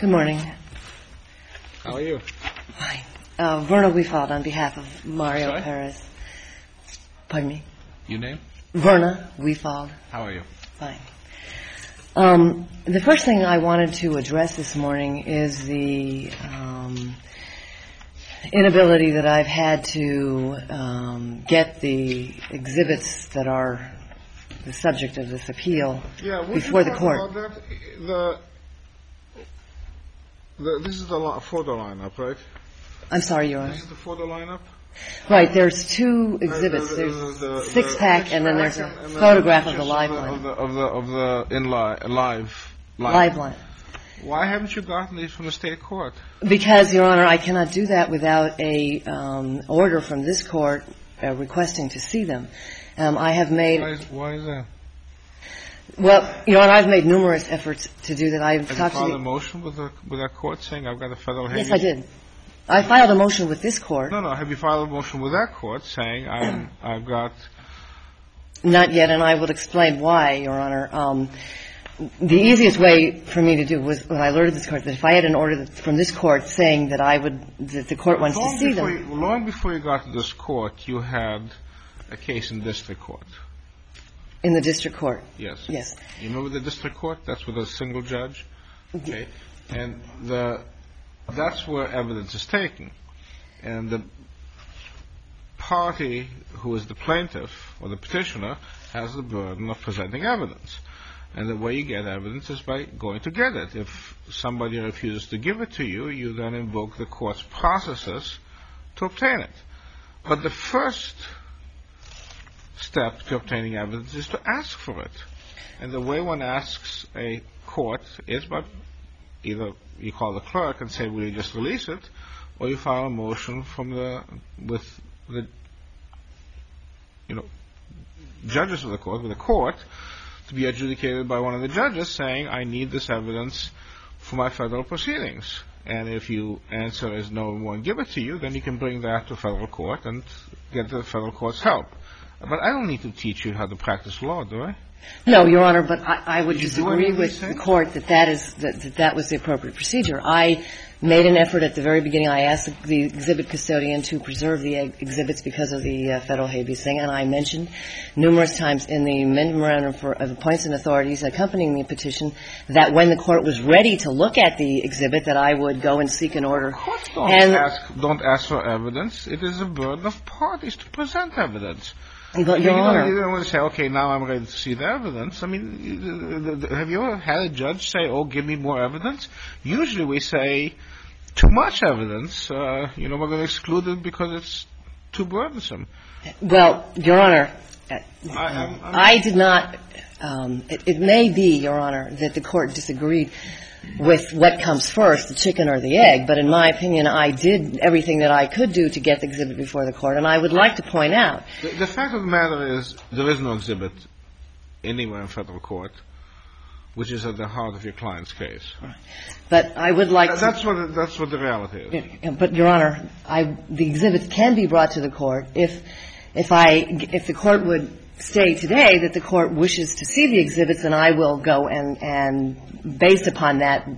Good morning. How are you? Fine. Verna Weefald on behalf of Mario Sorry? Perez. Pardon me? Your name? Verna Weefald. How are you? Fine. The first thing I wanted to address this morning is the inability that I've had to get the exhibits that are the subject of this appeal before the court. This is the photo lineup, right? I'm sorry, Your Honor. This is the photo lineup? Right, there's two exhibits. There's a six-pack and then there's a photograph of the live line. Of the live line. Why haven't you gotten these from the state court? Because, Your Honor, I cannot do that without a order from this court requesting to see them. I have made... Why is that? Well, Your Honor, I've made numerous efforts to do that. Have you filed a motion with that court saying I've got a federal habeas? Yes, I did. I filed a motion with this court. No. Have you filed a motion with that court saying I've got... Not yet, and I will explain why, Your Honor. The easiest way for me to do was when I alerted this court that if I had an order from this court saying that the court wants to see them. Long before you got to this court, you had a case in district court. In the district court? Yes. Yes. You remember the district court? That's with a single judge? Okay. And that's where evidence is taken. And the party who is the plaintiff or the petitioner has the burden of presenting evidence. And the way you get evidence is by going to get it. If somebody refuses to give it to you, you then invoke the court's processes to obtain it. But the first step to obtaining evidence is to ask for it. And the way one asks a court is by either you call the clerk and say, will you just release it, or you file a motion with the judges of the court, with the court, to be adjudicated by one of the judges saying, I need this evidence for my federal proceedings. And if you answer as no, we won't give it to you, then you can bring that to federal court and get the federal court's help. But I don't need to teach you how to practice law, do I? No, Your Honor, but I would disagree with the court that was the appropriate procedure. I made an effort at the very beginning. I asked the exhibit custodian to preserve the exhibits because of the federal habeas thing, and I mentioned numerous times in the memorandum of the points and authorities accompanying the petition that when the court was ready to look at the exhibit that I would go and seek an order. Courts don't ask for evidence. It is a burden of parties to present evidence. But, Your Honor, you don't want to say, okay, now I'm ready to see the evidence. I mean, have you ever had a judge say, oh, give me more evidence? Usually we say, too much evidence. We're going to exclude it because it's too burdensome. Well, Your Honor, I did not. It may be, Your Honor, that the court disagreed with what comes first, the chicken or the egg. But in my opinion, I did everything that I could do to get the exhibit before the court. And I would like to point out. The fact of the matter is there is no exhibit anywhere in federal court, which is at the heart of your client's case. Right. But I would like to. That's what the reality is. But, Your Honor, the exhibits can be brought to the court if the court would say today that the court wishes to see the exhibits, and I will go and based upon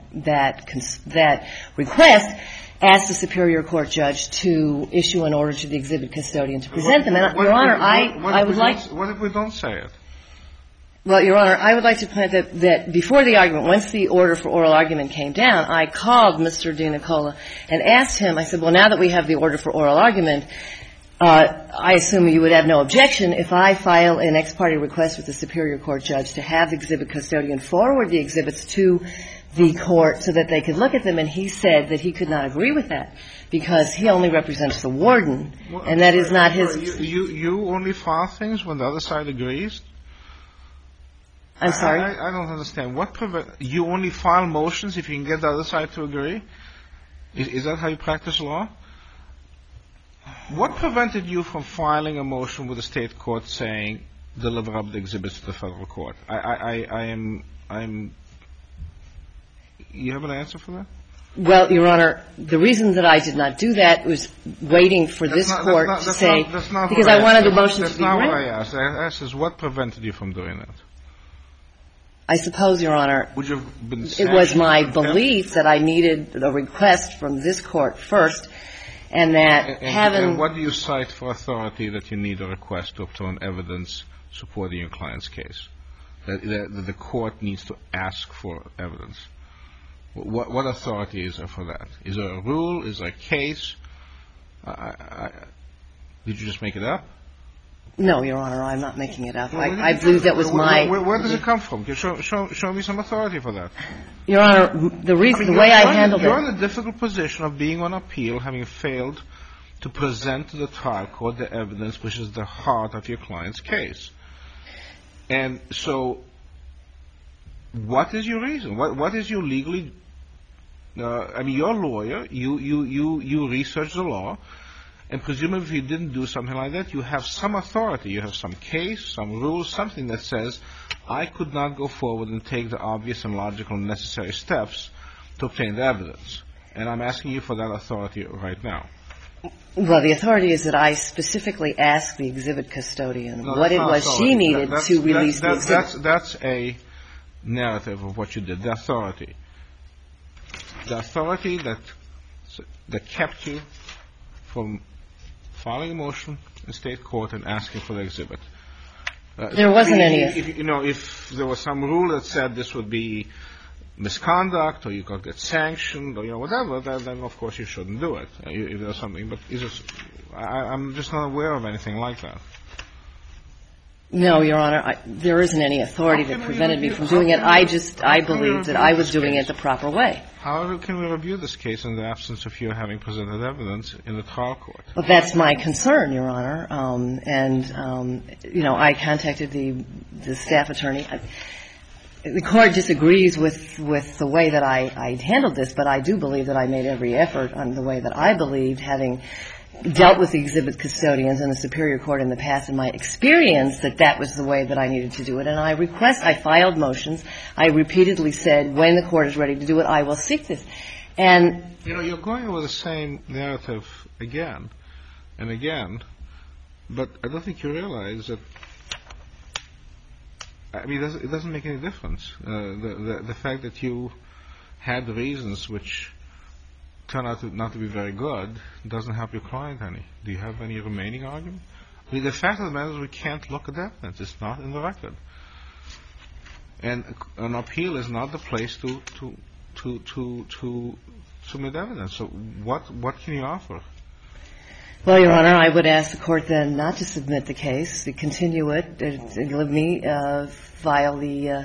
that request, ask the Superior Court judge to issue an order to the exhibit custodian to present them. And, Your Honor, I would like. What if we don't say it? Well, Your Honor, I would like to point out that before the argument, once the order for oral argument came down, I called Mr. DiNicola and asked him. I said, well, now that we have the order for oral argument, I assume you would have no objection if I file an ex parte request with the Superior Court judge to have the exhibit custodian forward the exhibits to the court so that they could look at them. And he said that he could not agree with that because he only represents the warden, and that is not his. You only file things when the other side agrees? I'm sorry? I don't understand. You only file motions if you can get the other side to agree? Is that how you practice law? What prevented you from filing a motion with the state court saying deliver up the exhibits to the federal court? You have an answer for that? Well, Your Honor, the reason that I did not do that was waiting for this court to say, because I wanted the motion to be granted. That's not what I asked. I asked is what prevented you from doing that? I suppose, Your Honor, Would you have been it was my sanctioned for contempt? belief that I needed a request from this Court first, and that And what do you cite for authority that you need a request to obtain evidence supporting your client's case? That the Court needs to ask for evidence. What authority is there for that? Is there a rule? Is there a case? Did you just make it up? No, Your Honor, I'm not making it up. I believe that was my... Where does it come from? Show me some authority for that. Your Honor, the way I handled it... You're in a difficult position of being on appeal, having failed to present to the trial court the evidence which is the heart of your client's case. And so, what is your reason? What is your legally... you're a lawyer. You research the law. And presumably if you didn't do something like that, you have some authority. You have some case, some rule, something that says, I could not go forward and take the obvious and logical and necessary steps to obtain the evidence. And I'm asking you for that authority right now. Well, the authority is that I specifically asked the exhibit custodian what it was she needed to release the exhibit. That's a narrative of what you did, the authority. The authority that kept you from filing a motion in state court and asking for the exhibit. There wasn't any. If there was some rule that said this would be misconduct or you could get sanctioned or whatever, then of course you shouldn't do it. If there's something, but I'm just not aware of anything like that. No, Your Honor, there isn't any authority that prevented me from doing it. I believed that I was doing it the proper way. However, can we review this case in the absence of you having presented evidence in the trial court? Well, that's my concern, Your Honor. I contacted the staff attorney. The Court disagrees with the way that I handled this, but I do believe that I made every effort on the way that I believed, having dealt with the exhibit custodians in the Superior Court in the past, in my experience, that was the way that I needed to do it. And I filed motions. I repeatedly said, when the Court is ready to do it, I will seek this. And you're going over the same narrative again and again, but I don't think you realize that. It doesn't make any difference. The fact that you had reasons which turn out not to be very good doesn't help your client any. Do you have any remaining argument? The fact of the matter is we can't look at evidence. It's not in the record. And an appeal is not the place to submit evidence. So what can you offer? Well, Your Honor, I would ask the Court then not to submit the case, to continue it, and let me file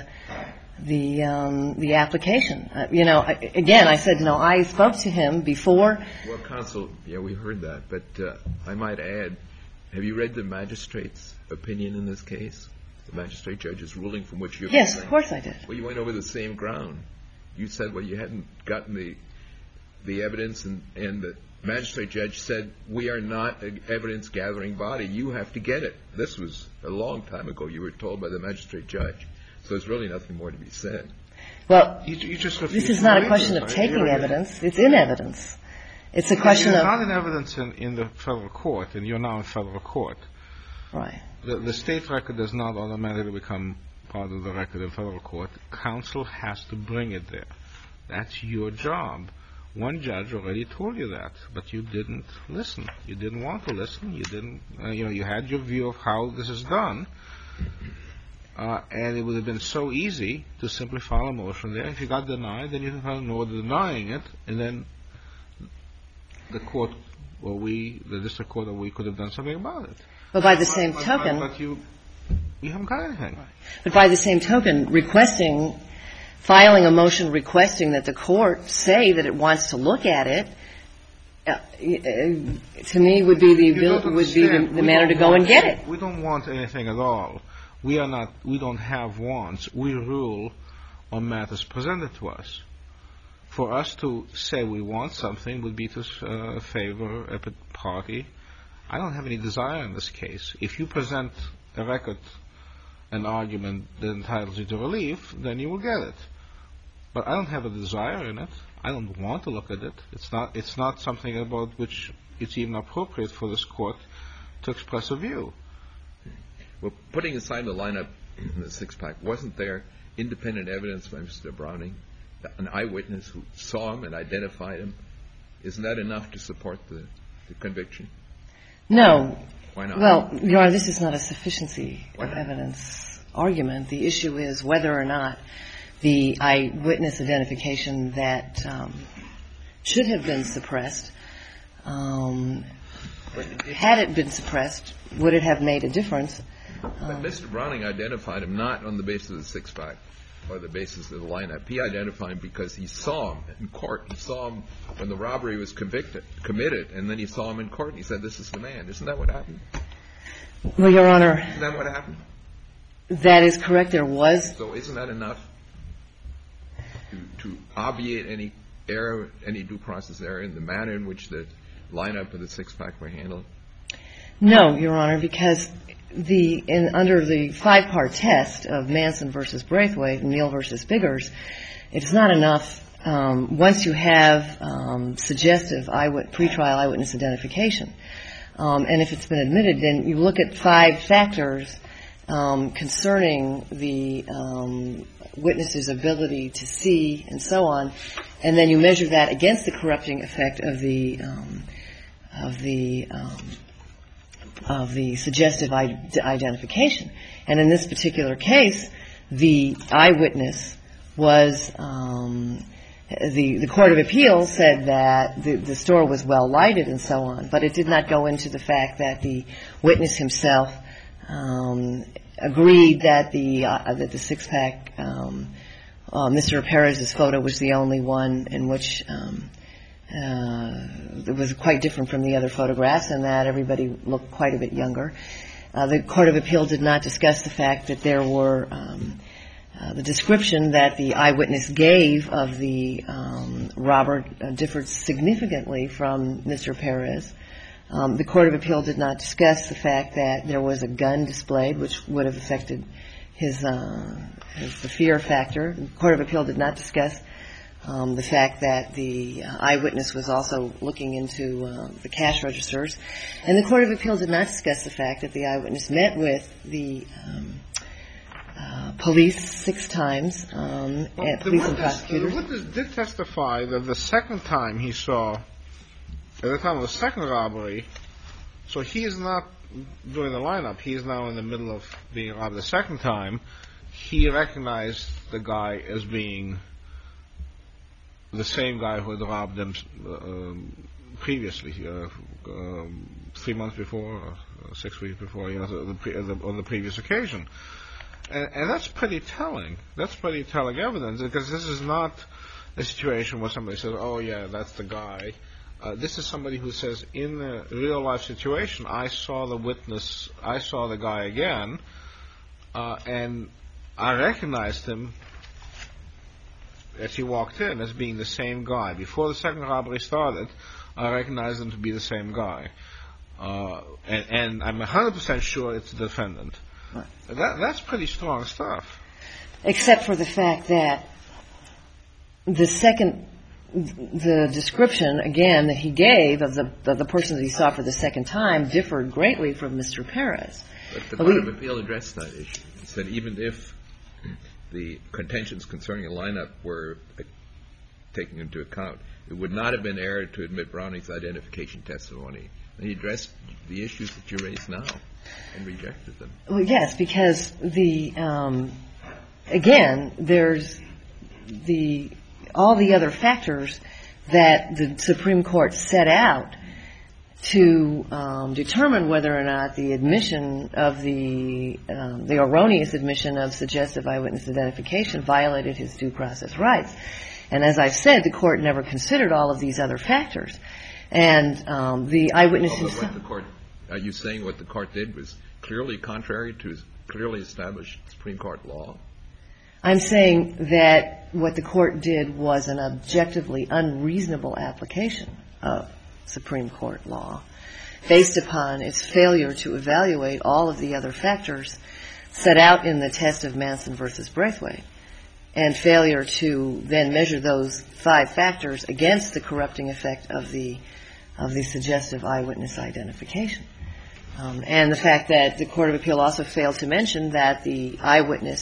the application. Again, I said, I spoke to him before. Well, counsel, we heard that, but I might add, have you read the magistrate's opinion in this case? The magistrate judge's ruling from which you're Yes, of course I did. Well, you went over the same ground. You said, you hadn't gotten the evidence, and the magistrate judge said, we are not an evidence-gathering body. You have to get it. This was a long time ago, you were told by the magistrate judge. So there's really nothing more to be said. Well, you just this is not a question of taking evidence. It's in evidence. It's a question of... It's not in evidence in the federal court, and you're now in federal court. Right. The state record does not automatically become part of the record in federal court. Counsel has to bring it there. That's your job. One judge already told you that, but you didn't listen. You didn't want to listen. You didn't. You had your view of how this is done, and it would have been so easy to simply file a motion there. If you got denied, then you have an order denying it, and then the court, or the district court, or we could have done something about it. But by the same token, but you haven't got anything. But by the same token, filing a motion requesting that the court say that it wants to look at it, to me would be the manner to go and get it. We don't want anything at all. We don't have wants. We rule on matters presented to us. For us to say we want something would be to favor a party. I don't have any desire in this case. If you present a record, an argument that entitles you to relief, then you will get it. But I don't have a desire in it. I don't want to look at it. It's not something about which it's even appropriate for this court to express a view. Well, putting aside the lineup in the six-pack, wasn't there independent evidence by Mr. Browning, an eyewitness who saw him and identified him, isn't that enough to support the conviction? No. Why not? Well, Your Honor, this is not a sufficiency of evidence argument. The issue is whether or not the eyewitness identification that should have been suppressed, had it been suppressed, would it have made a difference? But Mr. Browning identified him not on the basis of the six-pack or the basis of the lineup. He identified him because he saw him in court. He saw him when the robbery was committed, and then he saw him in court, and he said, this is the man. Isn't that what happened? Well, Your Honor. Isn't that what happened? That is correct. There was. So isn't that enough to obviate any error, any due process error in the manner in which the lineup of the six-pack were handled? No, Your Honor, because under the five-part test of Manson versus Braithwaite and Neal versus Biggers, it's not enough once you have suggestive pretrial eyewitness identification. And if it's been admitted, then you look at five factors concerning the witness's ability to see and so on, and then you measure that against the corrupting effect of the suggestive identification. And in this particular case, the eyewitness was the Court of Appeals said that the store was well lighted and so on, but it did not go into the fact that the witness himself agreed that the six-pack, Mr. Perez's photo was the only one in which it was quite different from the other photographs, and that everybody looked quite a bit younger. The Court of Appeal did not discuss the fact that there were the description that the eyewitness gave of the robber differed significantly from Mr. Perez. The Court of Appeal did not discuss the fact that there was a gun displayed, which would have affected the fear factor. The Court of Appeal did not discuss the fact that the eyewitness was also looking into the cash registers. And the Court of Appeal did not discuss the fact that the eyewitness met with the police 6 times, police and prosecutors. The witness did testify that the second time he saw, at the time of the second robbery, so he is not doing the lineup. He is now in the middle of being robbed the second time. He recognized the guy as being the same guy who had robbed them previously, 3 months before, or 6 weeks before, on the previous occasion. And that's pretty telling. That's pretty telling evidence, because this is not a situation where somebody says, oh, yeah, that's the guy. This is somebody who says, in a real-life situation, I saw the witness, I saw the guy again, and I recognized him as he walked in as being the same guy. Before the second robbery started, I recognized him to be the same guy. And I'm 100% sure it's the defendant. Right. That's pretty strong stuff. Except for the fact that the description, again, that he gave of the person that he saw for the second time differed greatly from Mr. Perez. But the Court of Appeal addressed that issue. It said even if the contentions concerning a lineup were taken into account, it would not have been error to admit Browning's identification testimony. And he addressed the issues that you raised now and rejected them. Well, yes, because again, there's all the other factors that the Supreme Court set out to determine whether or not the admission of the erroneous admission of suggestive eyewitness identification violated his due process rights. And as I've said, the Court never considered all of these other factors. And the eyewitness himself. Are you saying what the Court did was clearly contrary to clearly established Supreme Court law? I'm saying that what the Court did was an objectively unreasonable application of Supreme Court law based upon its failure to evaluate all of the other factors set out in the test of Manson versus Braithwaite, and failure to then measure those 5 factors against the corrupting effect of the suggestive eyewitness identification. And the fact that the Court of Appeal also failed to mention that the eyewitness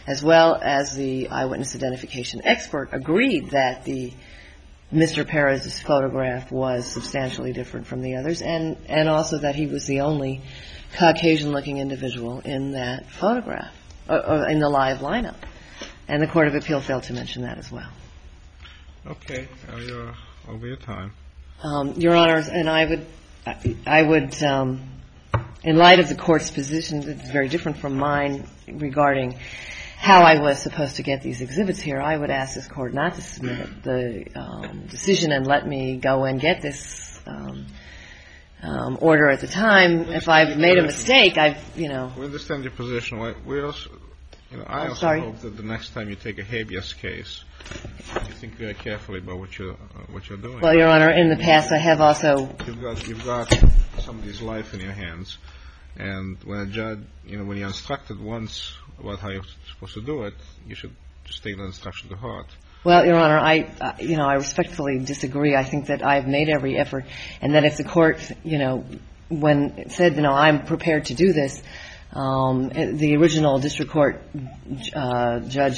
as well as the eyewitness identification expert, agreed that Mr. Perez's photograph was substantially different from the others, and also that he was the only Caucasian-looking individual in that photograph, or in the live lineup. And the Court of Appeal failed to mention that as well. Okay. You're over your time. Your Honors, and I would, in light of the Court's position, it's very different from mine regarding how I was supposed to get these exhibits here, I would ask this Court not to submit the decision and let me go and get this order at the time. If I've made a mistake, We understand your position. We also, I also hope that the next time you take a habeas case, you think very carefully about what you're doing. Well, Your Honor, in the past I have also. You've got somebody's life in your hands, and when a judge, when you're instructed once about how you're supposed to do it, you should just take the instruction to heart. Well, Your Honor, I respectfully disagree. I think that I've made every effort, and that if the Court, when it said, I'm prepared to do this, the original district court judge,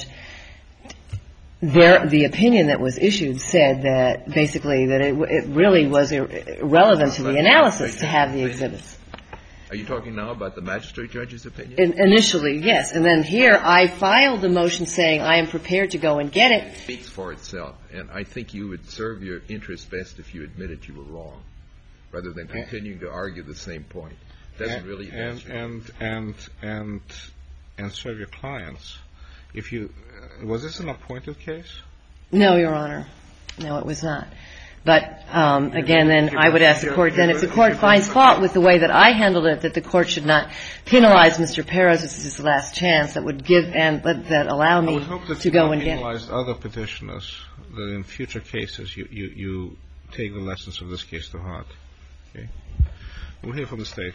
the opinion that was issued said that basically that it really was irrelevant to the analysis to have the exhibits. Are you talking now about the magistrate judge's opinion? Initially, yes. And then here I filed the motion saying I am prepared to go and get it. It speaks for itself. And I think you would serve your interests best if you admitted you were wrong, rather than continuing to argue the same point. It doesn't really answer. And serve your clients. Was this an appointed case? No, Your Honor. No, it was not. But, again, then I would ask the Court, then if the Court finds fault with the way that I handled it, that the Court should not penalize Mr. Perez. This is his last chance. That would give and that allow me to go and get it. I would hope that you penalize other petitioners, that in future cases you take the lessons of this case to heart. Okay? We'll hear from the State.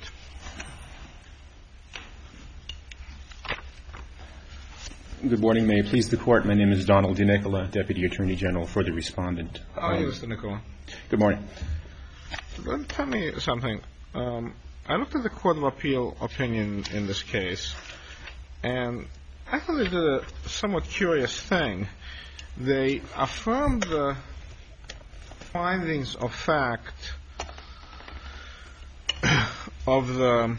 Good morning. May it please the Court. My name is Donald DiNicola, Deputy Attorney General for the Respondent. Mr. Nicola. Good morning. Tell me something. I looked at the Court of Appeal opinion in this case, and I thought they did a somewhat curious thing. They affirmed the findings of fact of the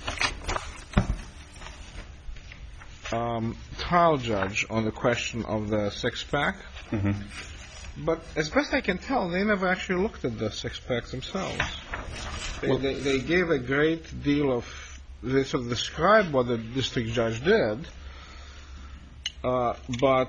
trial judge on the question of the six-pack. Mm-hmm. But as best I can tell, they never actually looked at the six-packs themselves. They gave a great deal of – they sort of described what the district judge did, but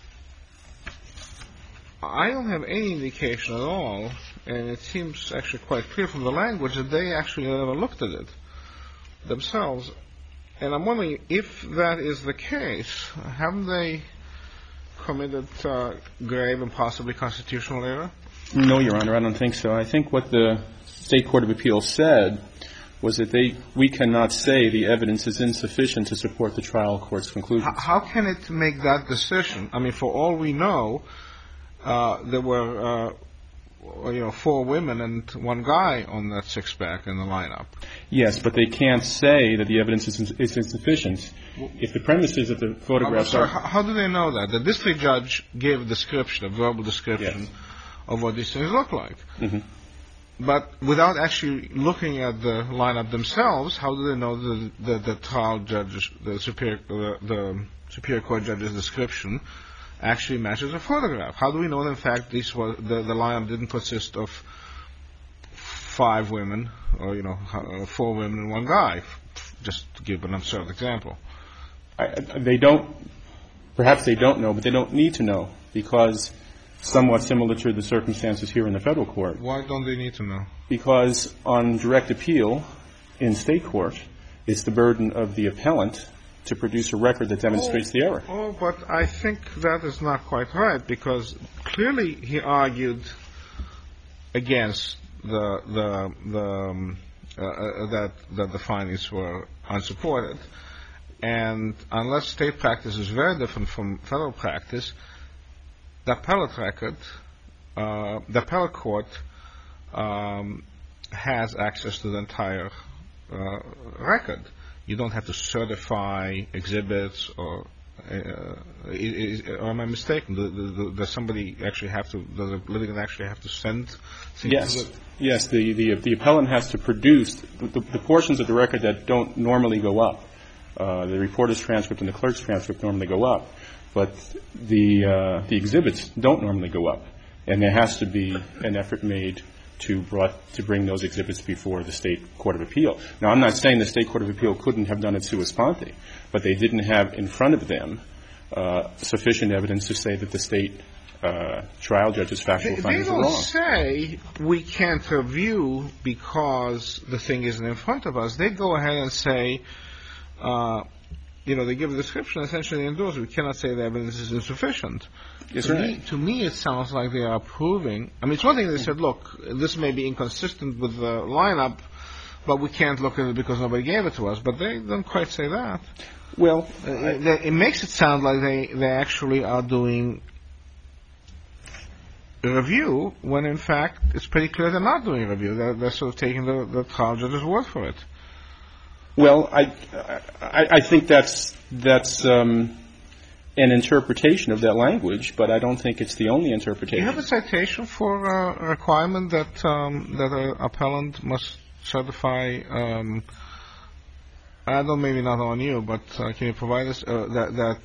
I don't have any indication at all, and it seems actually quite clear from the language that they actually never looked at it themselves. And I'm wondering, if that is the case, haven't they committed grave and possibly constitutional error? No, Your Honor, I don't think so. I think what the State Court of Appeals said was that we cannot say the evidence is insufficient to support the trial court's conclusions. How can it make that decision? I mean, for all we know, there were 4 women and 1 guy on that six-pack in the lineup. Yes, but they can't say that the evidence is insufficient. If the premise is that the photographs are... How do they know that? The district judge gave a description, a verbal description of what these things look like. Mm-hmm. But without actually looking at the lineup themselves, how do they know that the trial judge, the superior court judge's description actually matches a photograph? How do we know that, in fact, the lineup didn't consist of 5 women or 4 women and 1 guy, just to give an absurd example? Perhaps they don't know, but they don't need to know, because somewhat similar to the circumstances here in the federal court. Why don't they need to know? Because on direct appeal in state court, it's the burden of the appellant to produce a record that demonstrates the error. But I think that is not quite right, because clearly he argued against that the findings were unsupported. And unless state practice is very different from federal practice, the appellate court has access to the entire record. You don't have to certify exhibits or or am I mistaken? Does somebody actually have to? Does a litigant actually have to send things? Yes. Yes. The appellant has to produce the portions of the record that don't normally go up. The reporter's transcript and the clerk's transcript normally go up, but the exhibits don't normally go up, and there has to be an effort made to bring those exhibits before the State Court of Appeal. Now, I'm not saying the State Court of Appeal couldn't have done it sua sponte, but they didn't have in front of them sufficient evidence to say that the State trial judge's factual findings are wrong. They don't say we can't review because the thing isn't in front of us. They go ahead and say, they give a description, essentially endorse it. We cannot say the evidence is insufficient. Yes, to me, it sounds like they are proving. I mean, it's one thing they said, look, this may be inconsistent with the lineup, but we can't look at it because nobody gave it to us. But they don't quite say that. Well, it makes it sound like they actually are doing a review when, in fact, it's pretty clear they're not doing a review. They're sort of taking the trial judge's word for it. Well, I think that's an interpretation of that language, but I don't think it's the only interpretation. Do you have a citation for a requirement that an appellant must certify? I don't, maybe not on you, but can you provide us that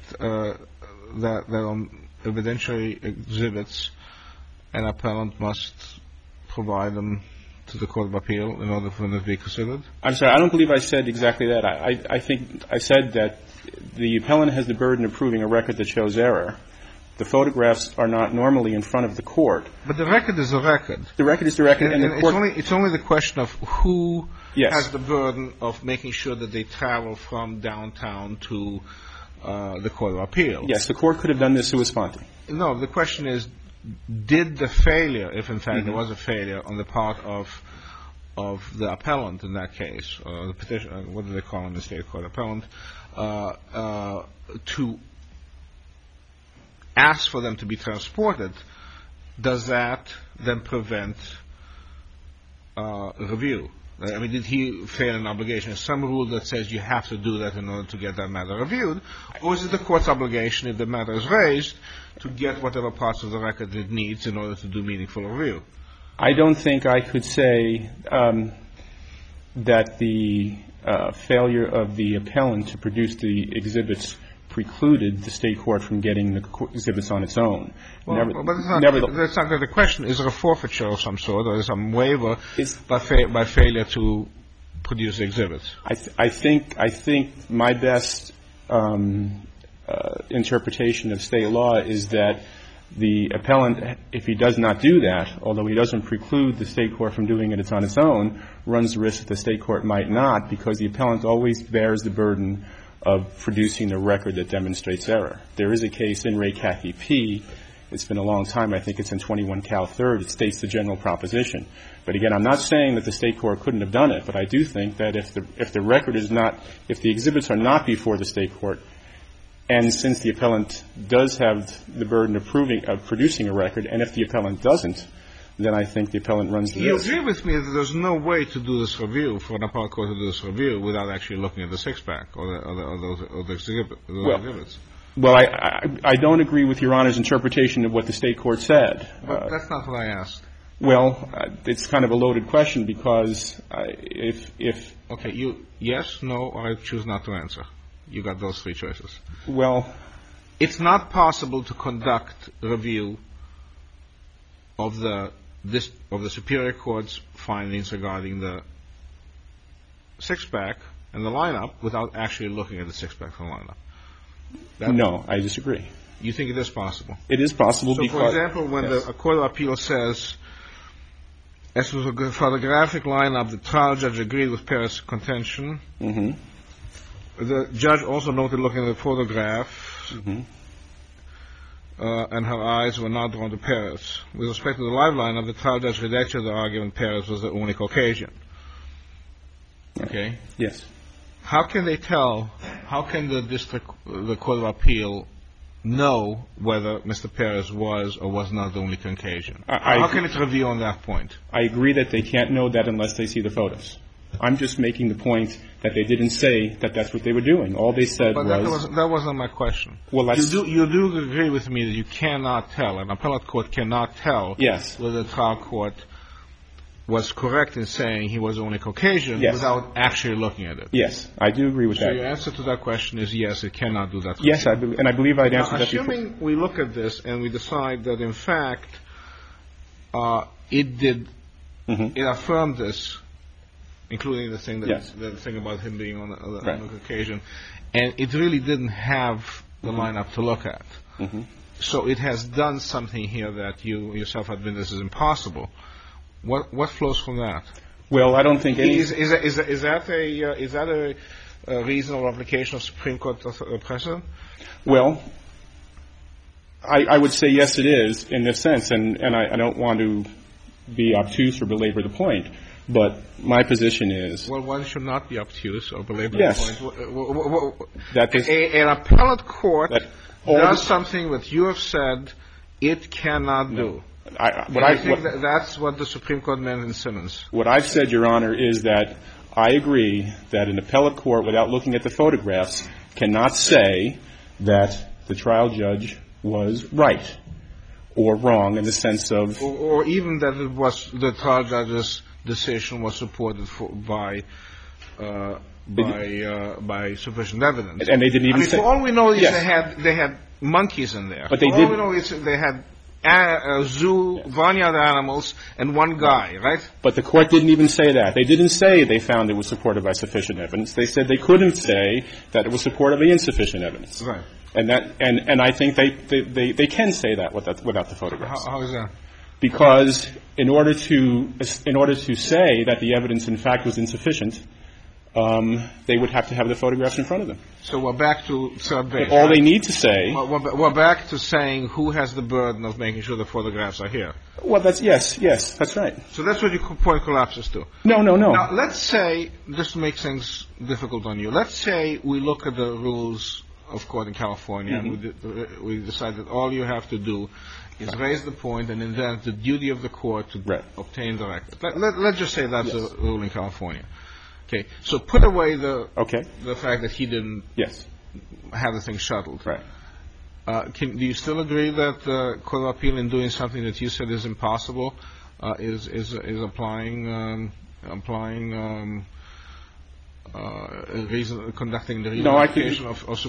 on evidentiary exhibits, an appellant must provide them to the Court of Appeal in order for them to be considered? I'm sorry, I don't believe I said exactly that. I think I said that the appellant has the burden of proving a record that shows error. The photographs are not normally in front of the court. But the record is a record. The record is the record. And the court it's only the question of who yes. has the burden of making sure that they travel from downtown to the Court of Appeal. Yes, the court could have done this sua sponte. No, the question is, did the failure, if in fact there was a failure on the part of the appellant in that case, or the petitioner, what do they call in the state court, appellant, to ask for them to be transported, does that then prevent review? I mean, did he fail an obligation? Is some rule that says you have to do that in order to get that matter reviewed? Or is it the court's obligation, if the matter is raised, to get whatever parts of the record it needs in order to do meaningful review? I don't think I could say that the failure of the appellant to produce the exhibits precluded the state court from getting the exhibits on its own. Well, that's not the question. Is there a forfeiture of some sort, or is there some waiver by failure to produce the exhibits? I think my best interpretation of state law is that the appellant, if he does not do that, although he doesn't preclude the state court from doing it on its own, runs the risk that the state court might not, because the appellant always bears the burden of producing a record that demonstrates error. There is a case in Ray Cathy P. It's been a long time. I think it's in 21 Cal 3rd. It states the general proposition. But again, I'm not saying that the state court couldn't have done it, but I do think that if the record is not, if the exhibits are not before the state court, and since the appellant does have the burden of producing a record, and if the appellant doesn't, then I think the appellant runs the risk. You agree with me that there's no way to do this review, for an appellate court to do this review, without actually looking at the six-pack or the exhibits? Well, I don't agree with Your Honor's interpretation of what the state court said. But that's not what I asked. Well, it's kind of a loaded question, because if Okay, yes, no, or I choose not to answer. You got those three choices. Well, it's not possible to conduct a review of the Superior Court's findings regarding the six-pack and the lineup without actually looking at the six-pack and lineup. No, I disagree. You think it is possible? It is possible because... So, for example, when a Court of Appeal says, as for the photographic lineup, the trial judge agreed with Perez' contention. Mm-hmm. The judge also noted looking at the photograph, and her eyes were not drawn to Perez. With respect to the live lineup, the trial judge rejected the argument Perez was the only Caucasian. Okay? Yes. How can they tell, how can the Court of Appeal know whether Mr. Perez was or was not the only Caucasian? How can it review on that point? I agree that they can't know that unless they see the photos. I'm just making the point that they didn't say that that's what they were doing. All they said but that wasn't my question. Well, you do agree with me that you cannot tell, an appellate court cannot tell Yes. whether the trial court was correct in saying he was only Caucasian Yes. without actually looking at it. Yes, I do agree with So that. your answer to that question is yes, it cannot do that. Yes, I believe I'd answer Now, that before. assuming we look at this and we decide that in fact it did, Mm-hmm. it affirmed this, including the thing that Yes. the thing about him being on Right. the Caucasian, and it really didn't have the lineup to look at. Mm-hmm. So it has done something here that you yourself admit this is impossible. What flows from that? Well, I don't think any... Is that a reasonable application of Supreme Court precedent? Well, I would say yes, it is in this sense, and I don't want to be obtuse or belabor the point, but my position is... Well, one should not be obtuse or belabor Yes. the point. That is, An appellate court that all does the- something that you have said it cannot do. I think that's what the Supreme Court meant in Simmons. What I've said, Your Honor, is that I agree that an appellate court, without looking at the photographs, cannot say that the trial judge was right or wrong in the sense of... Or even that it was the trial judge's decision was supported by sufficient evidence. And they didn't even say... For all we know is Yes. they had monkeys in there. But they For all we know is they had zoo, barnyard animals, and one guy, right? But the court didn't even say that. They didn't say they found it was supported by sufficient evidence. They said they couldn't say that it was supported by insufficient evidence. Right. And I think they can say that without the photographs. How is that? Because in order to say that the evidence in fact was insufficient, they would have to have the photographs in front of them. So we're back to third base. All they need to say... We're back to saying who has the burden of making sure the photographs are here. Well, yes, that's right. So that's what your point collapses to. No. Now, let's say, just to make things difficult on you, let's say we look at the rules of court in California and we decide that all you have to do is raise the point and then the duty of the court to obtain the record. Let's just say that's a rule in California. Okay, so put away the fact that he didn't have the thing shuttled. Right. Do you still agree that the Court of Appeal in doing something that you said is impossible is applying conducting the relocation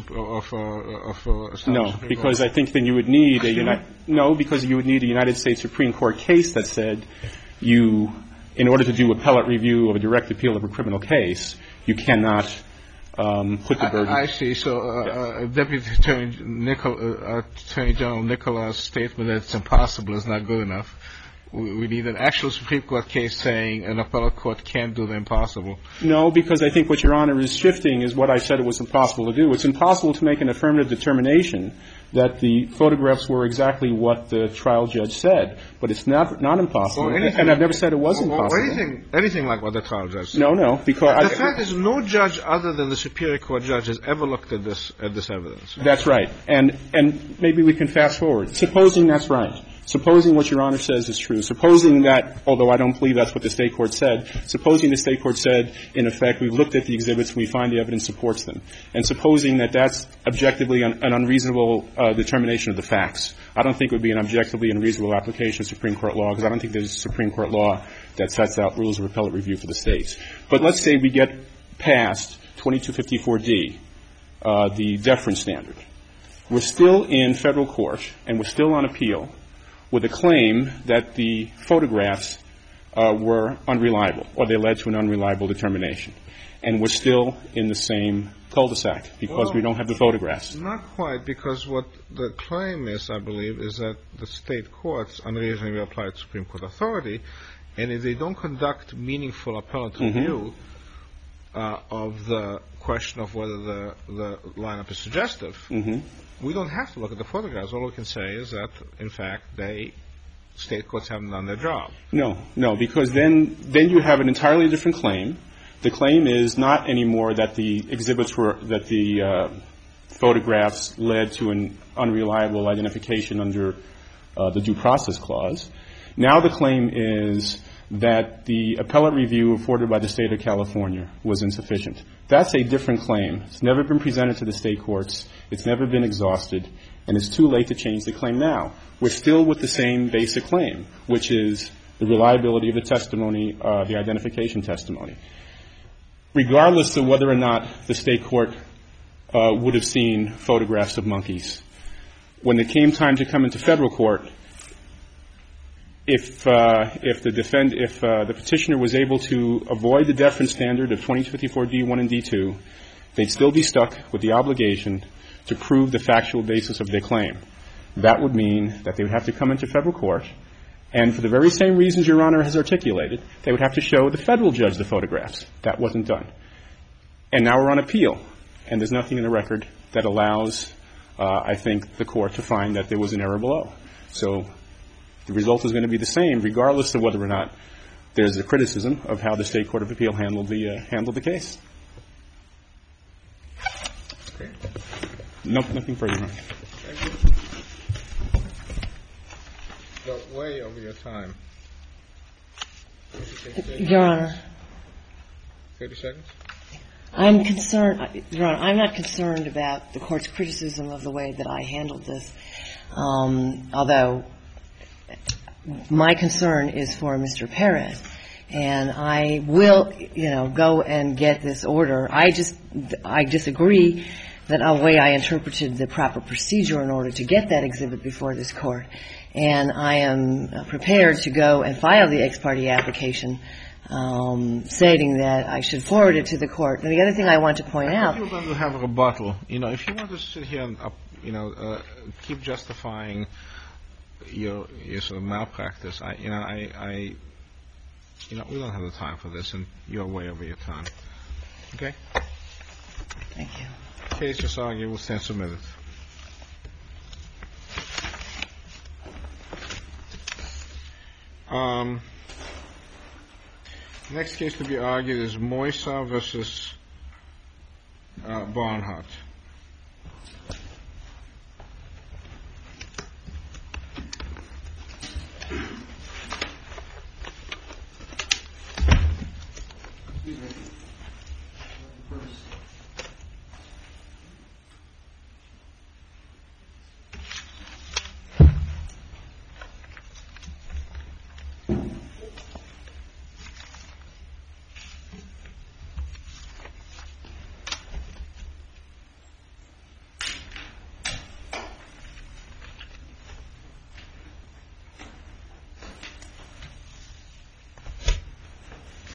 No, because I think then you would need because you would need a United States Supreme Court case that said in order to do appellate review of a direct appeal of a criminal case, you cannot put the burden. I see. So Deputy Attorney General Nicola's statement that it's impossible is not good enough. We need an actual Supreme Court case saying an appellate court can't do the impossible. No, because I think what Your Honor is shifting is what I said it was impossible to do. It's impossible to make an affirmative determination that the photographs were exactly what the trial judge said, but it's not impossible. And I've never said it was impossible. Or anything like what the trial judge said. No, because the fact is no judge other than the Superior Court judge has ever looked at this evidence. That's right. And maybe we can fast forward. Supposing that's right. Supposing what Your Honor says is true. Supposing that, although I don't believe that's what the State court said, supposing the State court said, in effect, we've looked at the exhibits and we find the evidence supports them. And supposing that that's objectively an unreasonable determination of the facts. I don't think it would be an objectively unreasonable application of Supreme Court law, because I don't think there's a Supreme Court law that sets out rules of appellate review for the States. But let's say we get past 2254D, the deference standard. We're still in federal court and we're still on appeal with a claim that the photographs were unreliable, or they led to an unreliable determination. And we're still in the same cul-de-sac because we don't have the photographs. Not quite, because what the claim is, I believe, is that the State courts unreasonably applied Supreme Court authority, and if they don't conduct meaningful appellate review of the question of whether the lineup is suggestive, we don't have to look at the photographs. All we can say is that, in fact, State courts haven't done their job. No, because then you have an entirely different claim. The claim is not anymore that the photographs led to an unreliable identification under the Due Process Clause. Now the claim is that the appellate review afforded by the State of California was insufficient. That's a different claim. It's never been presented to the state courts. It's never been exhausted. And it's too late to change the claim now. We're still with the same basic claim, which is the reliability of the testimony, the identification testimony. Regardless of whether or not the state court would have seen photographs of monkeys, when it came time to come into federal court, if the petitioner was able to avoid the deference standard of 2254 D1 and D2, they'd still be stuck with the obligation to prove the factual basis of their claim. That would mean that they would have to come into federal court, and for the very same reasons Your Honor has articulated, they would have to show the federal judge the photographs. That wasn't done. And now we're on appeal, and there's nothing in the record that allows, I think, the court to find that there was an error below. So the result is going to be the same, regardless of whether or not there's a criticism of how the State Court of Appeal handled the case. Okay. Nothing further, Your Honor. Thank you. Go way over your time. Your Honor. 30 seconds. I'm concerned, Your Honor, I'm not concerned about the Court's criticism of the way that I handled this, although my concern is for Mr. Perez. And I will, go and get this order. I disagree that the way I interpreted the proper procedure in order to get that exhibit before this Court. And I am prepared to go and file the ex parte application stating that I should forward it to the Court. And the other thing I want to point out. You're going to have a rebuttal. If you want to sit here and, keep justifying your sort of malpractice, we don't have the time for this, and you're way over your time. Okay? Thank you. Case just argued will stand submitted. Next case to be argued is Moisa versus Barnhart. Excuse me. First.